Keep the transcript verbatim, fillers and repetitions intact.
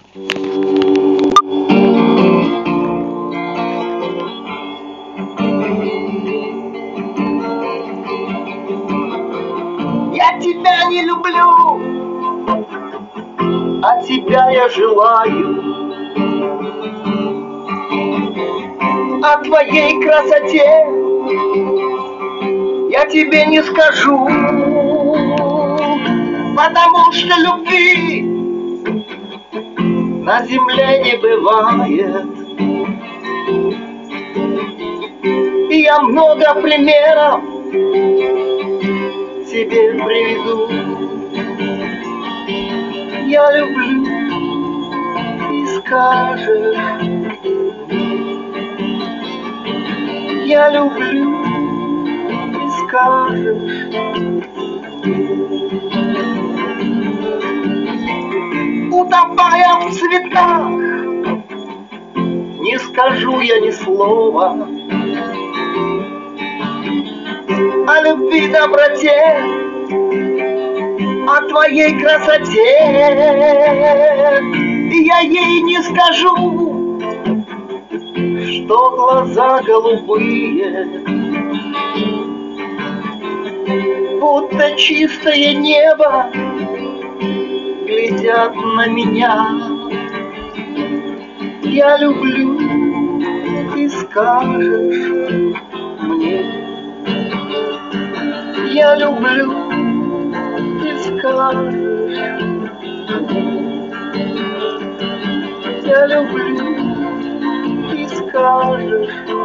Я тебя не люблю, а тебя я желаю. О твоей красоте я тебе не скажу, потому что любви на земле не бывает. И я много примеров тебе приведу. Я люблю, и скажешь. Я люблю, и скажешь. Утопая в цветах, не скажу я ни слова о любви, доброте, о твоей красоте. И я ей не скажу, что глаза голубые, будто чистое небо, глядят на меня. Я люблю, и скажешь мне. Я люблю, и скажешь. Я люблю, и скажешь.